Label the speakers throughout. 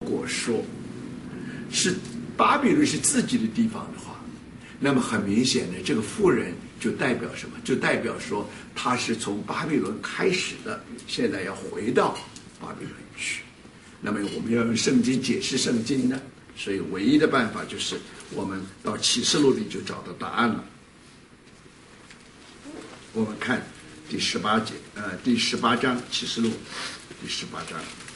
Speaker 1: 果说是巴比伦是自己的地方的话，那么很明显的，这个妇人就代表什么？就代表说他是从巴比伦开始的，现在要回到巴比伦去。那么我们要用圣经解释圣经呢，所以唯一的办法就是我们到启示录里就找到答案了。我们看第18章，启示录第18章。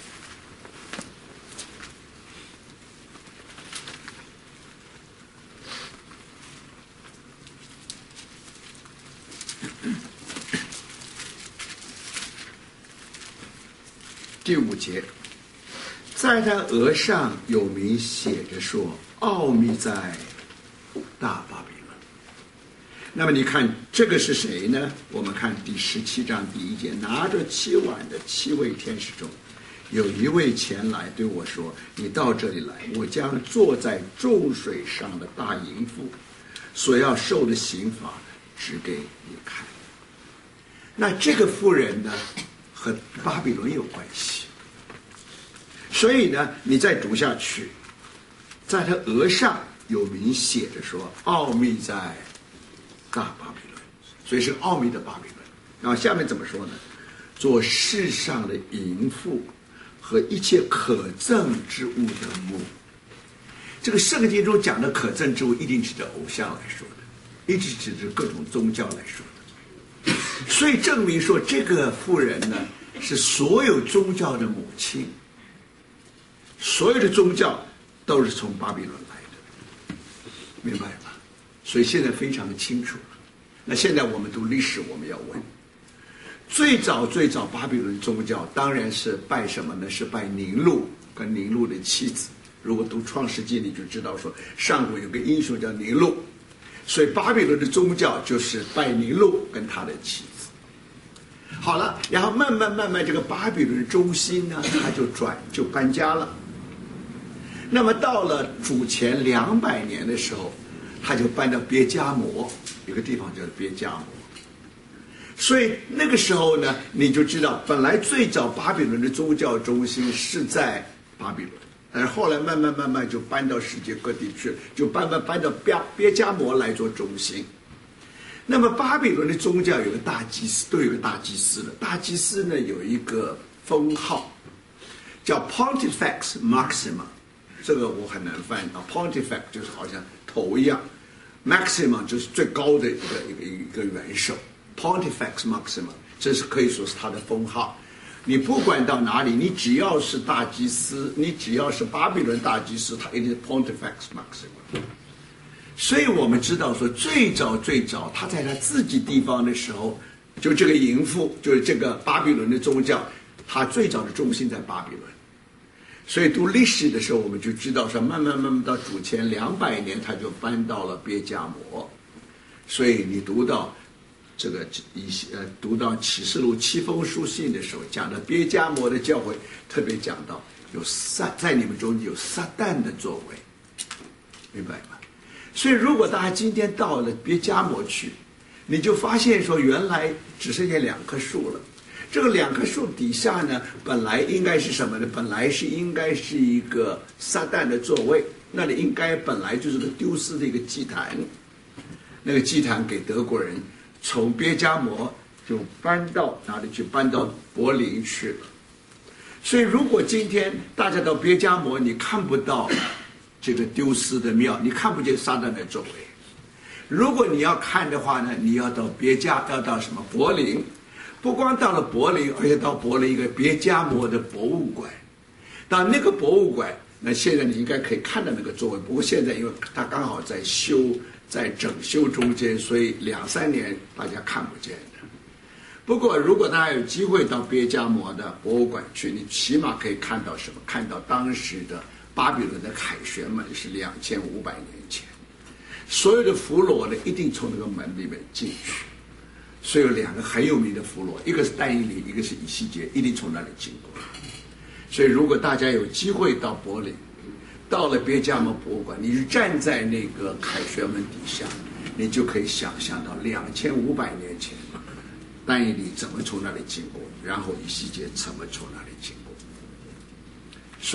Speaker 1: 第5节，在他额上有名写着说：“奥秘在大巴比伦。”那么你看这个是谁呢？我们看第17章第1节，拿着7碗的7位天使中，有一位前来对我说：“你到这里来，我将坐在众水上的大淫妇所要受的刑罚指给你看。”那这个妇人呢，和巴比伦有关系，所以呢，你再读下去，在他额上有名写着说：“奥秘在大巴比伦。”所以是奥秘的巴比伦。然后下面怎么说呢？做世上的淫妇和一切可憎之物的母。这个圣经中讲的可憎之物，一定指着偶像来说的，一直指着各种宗教来说的。所以证明说，这个妇人呢，是所有宗教的母亲。所有的宗教都是从巴比伦来的，明白吗？所以现在非常的清楚。那现在我们读历史，我们要问：最早巴比伦宗教当然是拜什么呢？是拜宁禄跟宁禄的妻子。如果读创世纪，你就知道说，上古有个英雄叫宁禄，所以巴比伦的宗教就是拜宁禄跟他的妻子。好了，然后慢慢，这个巴比伦中心呢，他就搬家了。那么到了主前200年的时候，他就搬到别迦摩，有个地方叫别迦摩。所以那个时候呢，你就知道，本来最早巴比伦的宗教中心是在巴比伦，但是后来慢慢就搬到世界各地去，就搬到别迦摩来做中心。那么巴比伦的宗教有个大祭司，都有个大祭司的。大祭司呢有一个封号，叫 Pontifex Maxima， 这个我很难翻啊。Pontifex 就是好像头一样 ，Maxima 就是最高的一个元首。Pontifex Maxima， 这是可以说是他的封号。你不管到哪里，你只要是大祭司，你只要是巴比伦大祭司，他一定是 Pontifex Maxima。所以我们知道说，最早他在他自己地方的时候，就这个淫妇，就是这个巴比伦的宗教，他最早的中心在巴比伦。所以读历史的时候，我们就知道说，慢慢到主前200年，他就搬到了别迦摩。所以你读到这个读到启示录7封书信的时候，讲到别迦摩的教会，特别讲到在你们中有撒旦的作为，明白吗？所以如果大家今天到了别迦摩去，你就发现说，原来只剩下2棵树了。这个2棵树底下呢，本来应该是什么呢？本来应该是一个撒旦的座位，那里本来就是个丢失的一个祭坛。那个祭坛给德国人从别迦摩就搬到哪里去？搬到柏林去了。所以如果今天大家到别迦摩，你看不到这个丢失的庙，你看不见撒旦的作为。如果你要看的话呢，你要到要到什么柏林？不光到了柏林，而且到柏林一个别迦摩的博物馆。到那个博物馆，那现在你应该可以看到那个座位。不过现在因为它刚好在整修中间，所以2-3年大家看不见的。不过如果大家有机会到别迦摩的博物馆去，你起码可以看到什么？看到当时的巴比伦的凯旋门是2500年前，所有的俘虏呢一定从那个门里面进去。所以有2个很有名的俘虏，一个是但以理，一个是以西结，一定从那里经过。所以如果大家有机会到柏林，到了别迦摩博物馆，你是站在那个凯旋门底下，你就可以想象到2500年前但以理怎么从那里经过，然后以西结怎么从那里经过。所以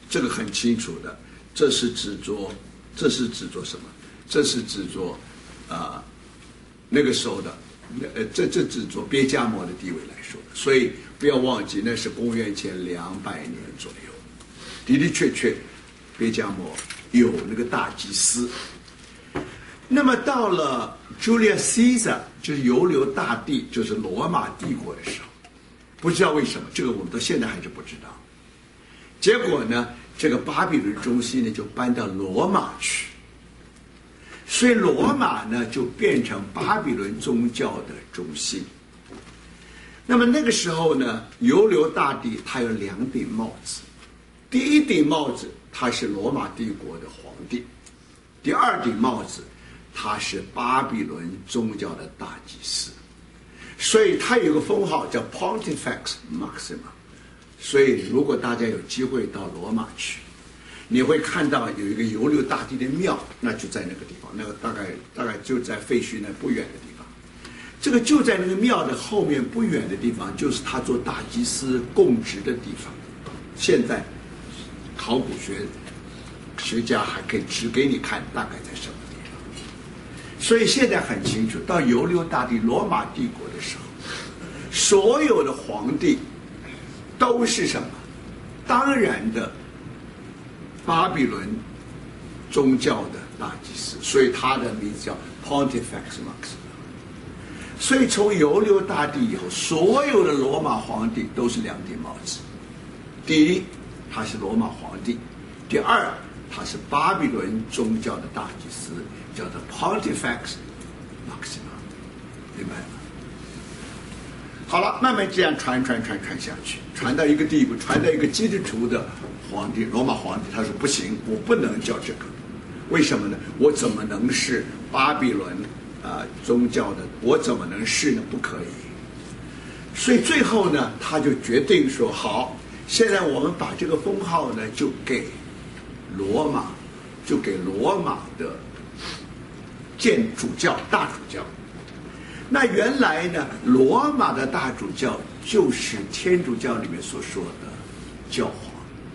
Speaker 1: 这个很清楚的，这是指着什么？这是指着那个时候的这指着别迦摩的地位来说的，所以不要忘记那是公元前200年左右，的的确确别迦摩有那个大祭司。那么到了 Julius Caesar， 就是犹流大帝，就是罗马帝国的时候，不知道为什么，这个我们到现在还是不知道。结果呢，这个巴比伦中心呢就搬到罗马去，所以罗马呢就变成巴比伦宗教的中心。那么那个时候呢，犹流大帝他有2顶帽子，第一顶帽子他是罗马帝国的皇帝，第二顶帽子他是巴比伦宗教的大祭司，所以他有个封号叫 Pontifex Maximus。所以如果大家有机会到罗马去，你会看到有一个犹流大帝的庙，那就在那个地方，那个大概就在废墟那不远的地方。这个就在那个庙的后面不远的地方，就是他做大祭司供职的地方。现在考古学家还可以指给你看大概在什么地方。所以现在很清楚，到犹流大帝罗马帝国的时候，所有的皇帝都是什么？当然的巴比伦宗教的大祭司，所以他的名字叫 Pontifex Maximus。所以从犹流大帝以后，所有的罗马皇帝都是2顶帽子。第一，他是罗马皇帝；第二，他是巴比伦宗教的大祭司，叫做 Pontifex Maximus， 明白吗？好了，慢慢这样传下去，传到一个地步，传到一个基督徒的皇帝，罗马皇帝，他说不行，我不能叫这个，为什么呢？我怎么能是巴比伦宗教的？我怎么能是呢？不可以。所以最后呢，他就决定说，好，现在我们把这个封号呢，就给罗马的建主教大主教。那原来呢，罗马的大主教就是天主教里面所说的教皇，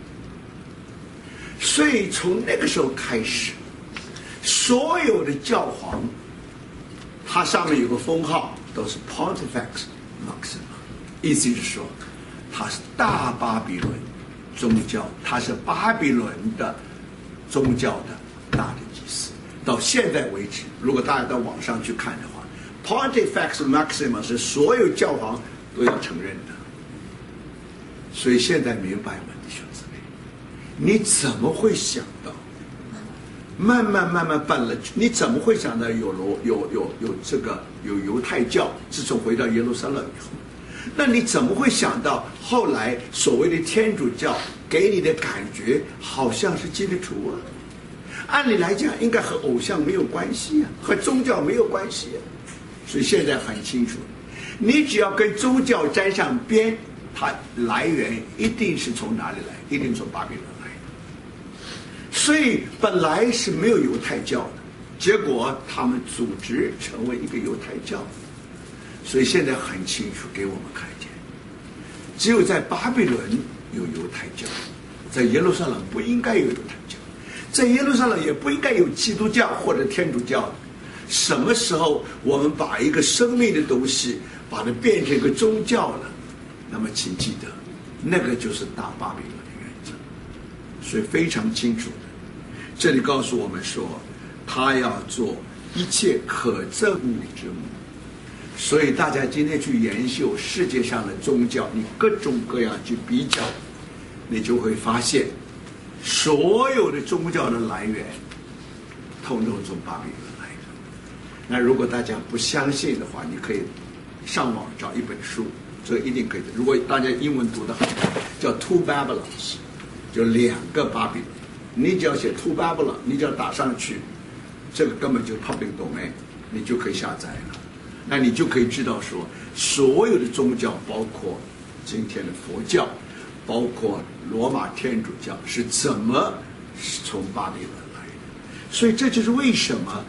Speaker 1: 所以从那个时候开始，所有的教皇，它上面有个封号，都是 Pontifex Maximus， 意思是说，他是大巴比伦宗教，他是巴比伦的宗教的大的祭司。到现在为止，如果大家到网上去看的话，Pontifex Maximus 是所有教皇都要承认的。所以现在明白吗，弟兄姊妹？你怎么会想到？慢慢，本来你怎么会想到有犹太教？自从回到耶路撒冷以后，那你怎么会想到后来所谓的天主教给你的感觉好像是基督徒啊？按理来讲，应该和偶像没有关系啊，和宗教没有关系啊。所以现在很清楚，你只要跟宗教沾上边，它来源一定是从哪里来？一定从巴比伦来的。所以本来是没有犹太教的，结果他们组织成为一个犹太教。所以现在很清楚给我们看见，只有在巴比伦有犹太教，在耶路撒冷不应该有犹太教，在耶路撒冷也不应该有基督教或者天主教的。什么时候我们把一个生命的东西把它变成一个宗教了，那么请记得，那个就是大巴比伦的原则。所以非常清楚的，这里告诉我们说，他要做一切可憎恶之物。所以大家今天去研究世界上的宗教，你各种各样去比较，你就会发现，所有的宗教的来源，统统从巴比伦。那如果大家不相信的话，你可以上网找一本书，这一定可以的。如果大家英文读得好，叫 Two Babylons， 就2个巴比伦。你只要写 Two Babylon， 你只要打上去，这个根本就 public domain， 你就可以下载了。那你就可以知道说，所有的宗教，包括今天的佛教，包括罗马天主教，是怎么从巴比伦来的。所以这就是为什么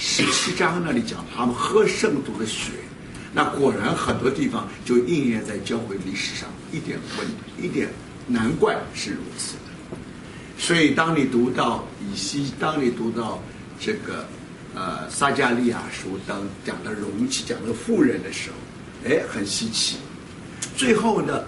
Speaker 1: 17章那里讲他们喝圣徒的血，那果然很多地方就应验在教会历史上，一点难怪是如此的。 所以当你读到当你读到这个撒迦利亚书当讲的容器讲的妇人的时候，很稀奇。最后呢，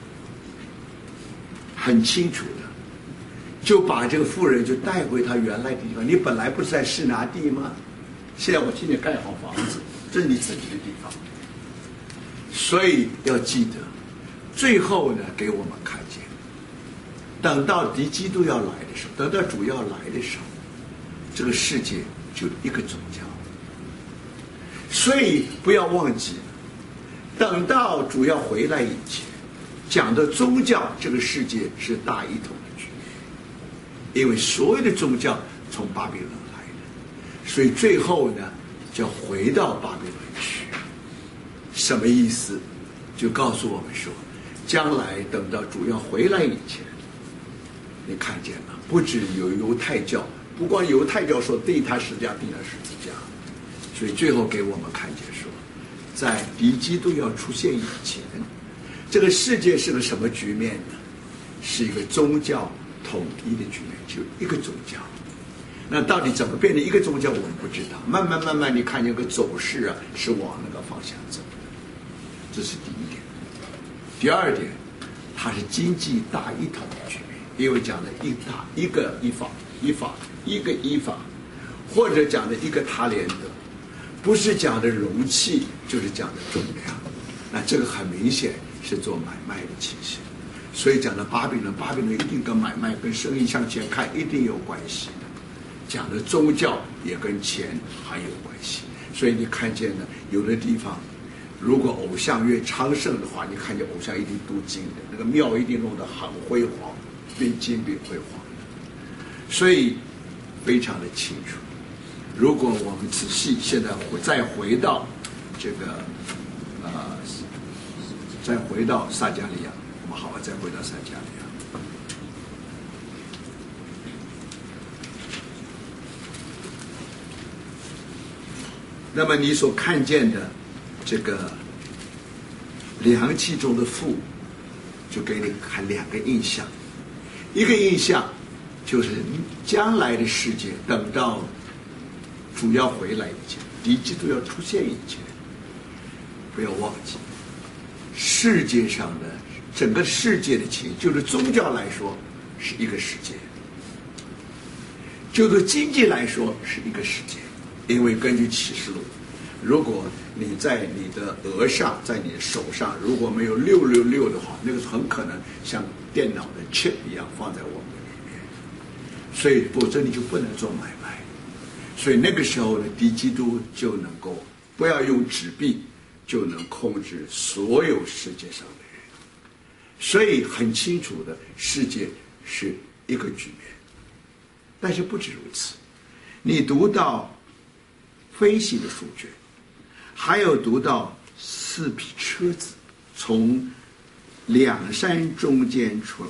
Speaker 1: 很清楚的就把这个妇人就带回他原来的地方。你本来不是在示拿地吗？现在我替你盖好房子，这是你自己的地方。所以要记得，最后呢，给我们看见，等到敌基督要来的时候，等到主要来的时候，这个世界就一个宗教。所以不要忘记，等到主要回来以前，讲的宗教这个世界是大一统的局面，因为所有的宗教从巴比伦来的，所以最后呢，就要回到巴比伦去。什么意思？就告诉我们说，将来等到主要回来以前，你看见了，不只有犹太教，不光犹太教说对他十字架，定了十字架，所以最后给我们看见说，在敌基督要出现以前，这个世界是个什么局面呢？是一个宗教统一的局面，就一个宗教。那到底怎么变成一个宗教，我们不知道。慢慢，你看见个走势啊，是往那个方向走。这是第一点。第二点，它是经济大一统的局面，因为讲的一个依法，或者讲的一个他连德，不是讲的容器，就是讲的重量。那这个很明显是做买卖的情形。所以讲的巴比伦一定跟买卖跟生意向前看一定有关系的。讲的宗教也跟钱很有关系。所以你看见呢，有的地方如果偶像越昌盛的话，你看见偶像一定镀金的，那个庙一定弄得很辉煌，变金变辉煌的，所以非常的清楚。如果我们仔细现在再回到这个再回到撒迦利亚，我们好好再回到撒迦利亚。那么你所看见的这个凉气中的父，就给你看两个印象。一个印象就是将来的世界，等到主要回来以前，敌基督要出现以前，不要忘记世界上的整个世界的情，就是宗教来说是一个世界，就对经济来说是一个世界。因为根据启示录，如果你在你的额上，在你的手上，如果没有666的话，那个很可能像电脑的 chip 一样放在我们里面，所以否则你就不能做买卖。所以那个时候呢，敌基督就能够不要用纸币，就能控制所有世界上的人。所以很清楚的，世界是一个局面。但是不止如此，你读到飞行的书卷，还有读到4匹车子从两山中间出来，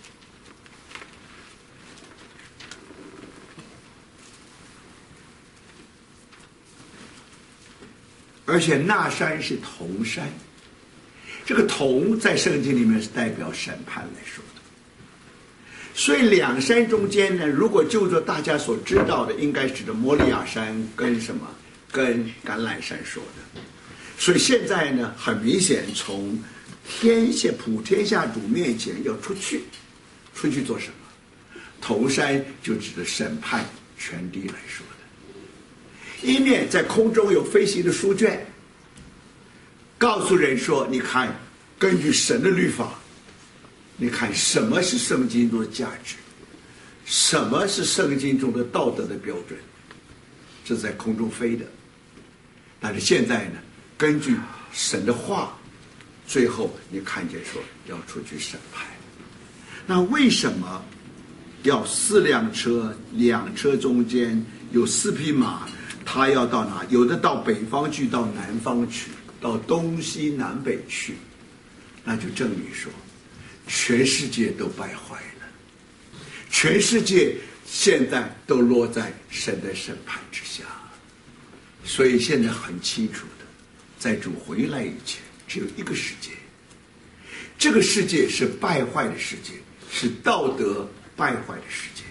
Speaker 1: 而且那山是铜山。这个铜在圣经里面是代表审判来说的。所以两山中间呢，如果就着大家所知道的，应该指的摩利亚山跟什么，跟橄榄山说的。所以现在呢，很明显从普天下主面前要出去做什么？铜山就指的审判全地来说的。一面在空中有飞行的书卷，告诉人说，你看，根据神的律法，你看什么是圣经中的价值，什么是圣经中的道德的标准，这是在空中飞的。但是现在呢，根据神的话，最后你看见说要出去审判。那为什么要4辆车，2车中间有4匹马？他要到哪？有的到北方去，到南方去，到东西南北去，那就证明说全世界都败坏了，全世界现在都落在神的审判之下。所以现在很清楚的，在主回来以前，只有一个世界，这个世界是败坏的世界，是道德败坏的世界。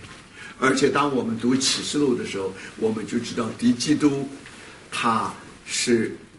Speaker 1: 而且当我们读启示录的时候，我们就知道敌基督他是